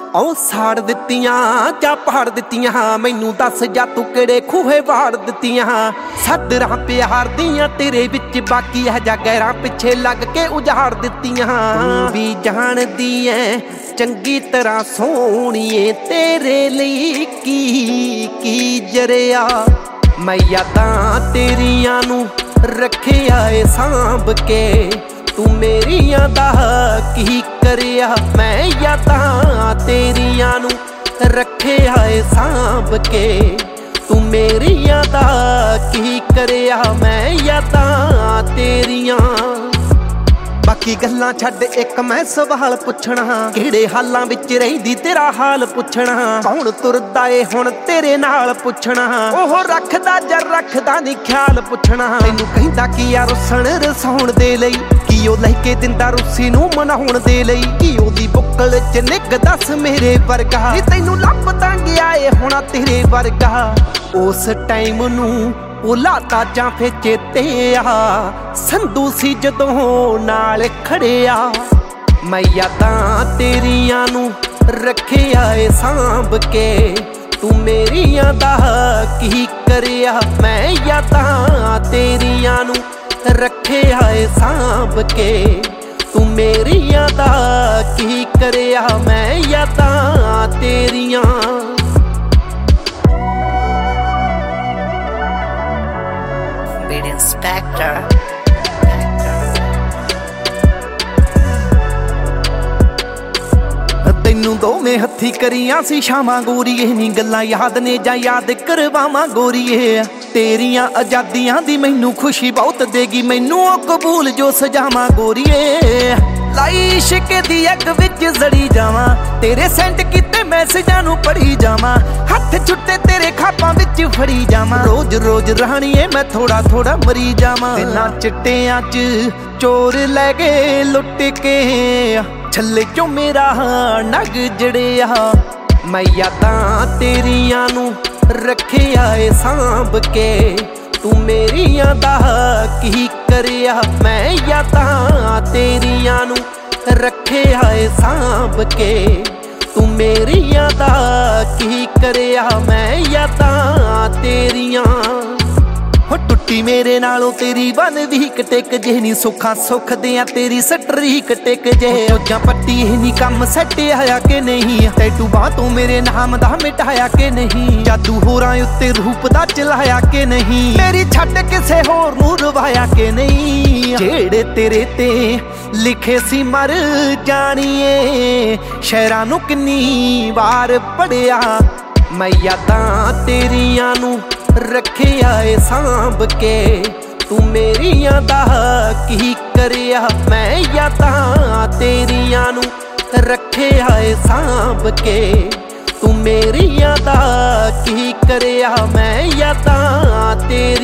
ਉਹ ਸਾੜ ਦਿੱਤੀਆਂ ਜਾਂ ਪਾੜ ਦਿੱਤੀਆਂ, ਮੈਨੂੰ ਦੱਸ ਜਾ ਤੂੰ ਕਿਹੜੇ ਖੂਹੇ ਵਾੜ ਦਿੱਤੀਆਂ। ਸੱਦਰਾਂ ਪਿਆਰ ਦੀਆਂ ਤੇਰੇ ਵਿੱਚ ਬਾਕੀ ਹੈ ਜਾਂ ਗੈਰਾਂ ਪਿੱਛੇ ਲੱਗ ਕੇ ਉਜਾੜ ਦਿੱਤੀਆਂ। ਤੂੰ ਵੀ ਜਾਣਦੀ ਐ ਚੰਗੀ ਤਰ੍ਹਾਂ ਸੋਹਣੀਏ ਤੇਰੇ ਲਈ ਕੀ ਜਰਿਆ। ਮੈਂ ਯਾਦਾਂ ਤੇਰੀਆਂ ਨੂੰ ਰੱਖਿਆ ਏ ਸਾਂਭ ਕੇ, ਤੂੰ ਮੇਰੀਆਂ ਦਾ ਕੀ ਕਰਿਆ। ਮੈਂ ਯਾਦਾਂ ਤੇਰੀਆਂ ਨੂੰ ਰੱਖਿਆ ਏ ਸਾਂਭ ਕੇ, ਤੂੰ ਮੇਰੀਆਂ ਦਾ ਕੀ ਕਰਿਆ। ਮੈਂ ਯਾਦਾਂ ਤੇਰੀਆਂ। ਬਾਕੀ ਗੱਲਾਂ ਛੱਡ ਇੱਕ ਮੈਂ ਸਵਾਲ ਪੁੱਛਣਾ, ਕਿਹੜੇ ਹਾਲਾਂ ਵਿੱਚ ਰਹਿੰਦੀ ਤੇਰਾ ਹਾਲ ਪੁੱਛਣਾ। ਕੌਣ ਤੁਰਦਾ ਏ ਹੁਣ ਤੇਰੇ ਨਾਲ ਪੁੱਛਣਾ, ਉਹ ਰੱਖਦਾ ਜਾਂ ਰੱਖਦਾ ਨੀ ਖਿਆਲ ਪੁੱਛਣਾ। ਤੈਨੂੰ ਕਹਿੰਦਾ ਕੀ ਆ ਰੁੱਸਣ ਰਸਾਉਣ ਦੇ ਲਈ, ਕੀ ਉਹ ਲੈ ਕੇ ਦਿੰਦਾ ਰੁੱਸੀ ਨੂੰ ਮਨਾਉਣ ਦੇ ਲਈ। ਕੀ ਉਹਦੀ ਬੁੱਕਲ ਚ ਨਿੱਘ ਦੱਸ ਮੇਰੇ ਵਰਗਾ, ਨੀ ਤੈਨੂੰ ਲੱਭਦਾ ਗਿਆ ਏ ਹੋਣਾ ਤੇਰੇ ਵਰਗਾ। ਉਸ ਟਾਈਮ ਨੂੰ ਭੁਲਾਤਾ ਜਾਂ ਫੇ ਚੇਤੇ ਆ, ਸੰਧੂ ਸੀ ਜਦੋਂ ਨਾਲ ਖੜਿਆ। ਮੈਂ ਯਾਦਾਂ ਤੇਰੀਆਂ ਨੂੰ ਰੱਖਿਆ ਏ ਸਾਂਭ ਕੇ, ਤੂੰ ਮੇਰੀਆਂ ਦਾ ਕੀ ਕਰਿਆ। ਮੈਂ ਯਾਦਾਂ ਤੇਰੀਆਂ ਨੂੰ ਰੱਖਿਆ ਏ ਸਾਂਭ ਕੇ, ਤੂੰ ਮੇਰੀਆਂ ਦਾ ਕੀ ਕਰਿਆ। ਮੈਂ ਯਾਦਾਂ ਤੇਰੀਆਂ। Inspector ਤੈਨੂੰ ਦੋਵੇਂ ਹੱਥੀ ਕਰੀਆਂ ਸੀ ਸ਼ਾਮਾਂ ਗੋਰੀਏ, ਨੀ ਗੱਲਾਂ ਯਾਦ ਨੇ ਜਾਂ ਯਾਦ ਕਰਵਾਵਾਂ ਗੋਰੀਏ। ਤੇਰੀਆਂ ਆਜ਼ਾਦੀਆਂ ਦੀ ਮੈਨੂੰ ਖੁਸ਼ੀ ਬਹੁਤ ਦੇਗੀ, ਮੈਨੂੰ ਉਹ ਕਬੂਲ ਜੋ ਸਜਾਵਾਂ ਗੋਰੀਏ। ਲਾਈ ਇਸ਼ਕ ਦੀ ਅੱਗ ਵਿੱਚ ਜ਼ੜੀ ਜਾਵਾਂ, ਤੇਰੇ ਸੈਂਡ ਕੀਤੇ ਮੈਸੇਜਾਂ ਨੂੰ ਪੜ੍ਹੀ ਜਾਵਾਂ। ਹੱਥ ਛੁੱਟੇ ਤੇਰੇ ਖਾਪਾਂ ਵਿੱਚ ਫੜੀ ਜਾਵਾਂ, ਰੋਜ਼ ਰੋਜ਼ ਰਾਣੀਏ ਮੈਂ ਥੋੜਾ ਥੋੜਾ ਮਰੀ ਜਾਵਾਂ। ਦਿਨਾਂ ਚਿੱਟਿਆਂ 'ਚ ਚੋਰ ਲੈ ਗਏ ਲੁੱਟ ਕੇ, ਛੱਲੇ ਚੋਂ ਮੇਰਾ ਨਗ ਜੜਿਆ। ਮੈਂ ਯਾਦਾਂ ਤੇਰੀਆਂ ਨੂੰ ਰੱਖਿਆ ਏ ਸਾਂਭ ਕੇ, ਤੂੰ ਮੇਰੀਆਂ ਦਾ ਕੀ ਕਰਿਆ। ਮੈਂ ਯਾਦਾਂ ਤੇਰੀਆਂ ਨੂੰ ਰੱਖਿਆ ਏ ਸਾਂਭ ਕੇ, ਤੂੰ ਮੇਰੀਆਂ ਦਾ ਕੀ ਕਰਿਆ। ਮੈਂ ਯਾਦਾਂ ਤੇਰੀਆਂ। ਹੋ ਟੁੱਟੀ ਮੇਰੇ ਨਾਲੋਂ ਤੇਰੀ ਬਨ ਵੀ ਟਿਕ ਜੇ, ਨੀ ਸੁੱਖਾਂ ਸੁੱਖ ਦਿਆਂ ਤੇਰੀ ਸਟਰੀਕ ਟਿਕ ਜੇ। ਜਾਂ ਪੱਟੀ ਨੀ ਕੰਮ ਸੈੱਟ ਆਇਆ ਕਿ ਨਹੀਂ, ਟੈਟੂ ਬਾਹ ਤੋਂ ਮੇਰੇ ਨਾਮ ਦਾ ਮਿਟਾਇਆ ਕਿ ਨਹੀਂ। ਜਾਦੂ ਹੋਰਾਂ ਉੱਤੇ ਰੂਪ ਦਾ ਚਲਾਇਆ ਕਿ ਨਹੀਂ, ਮੇਰੀ ਛੱਡ ਕਿਸੇ ਹੋਰ ਨੂੰ ਰਵਾਇਆ ਕਿ ਨਹੀਂ। ਜਿਹੜੇ ਤੇਰੇ ਤੇ ਲਿਖੇ ਸੀ ਮਰ ਜਾਣੀਏ, ਸ਼ਹਿਰਾਂ ਨੂੰ ਕਿੰਨੀ ਵਾਰ ਪੜਿਆ। ਮੈਂ ਯਾਦਾਂ ਤੇਰੀਆਂ ਨੂੰ ਰੱਖਿਆ ਏ ਸਾਂਭ ਕੇ, ਤੂੰ ਮੇਰੀਆਂ ਦਾ ਕੀ ਕਰਿਆ। ਮੈਂ ਯਾਦਾਂ ਤੇਰੀਆਂ ਨੂੰ ਰੱਖਿਆ ਏ ਸਾਂਭ ਕੇ, ਤੂੰ ਮੇਰੀਆਂ ਦਾ ਕੀ ਕਰਿਆ। ਮੈਂ ਯਾਦਾਂ ਤੇਰੀਆਂ।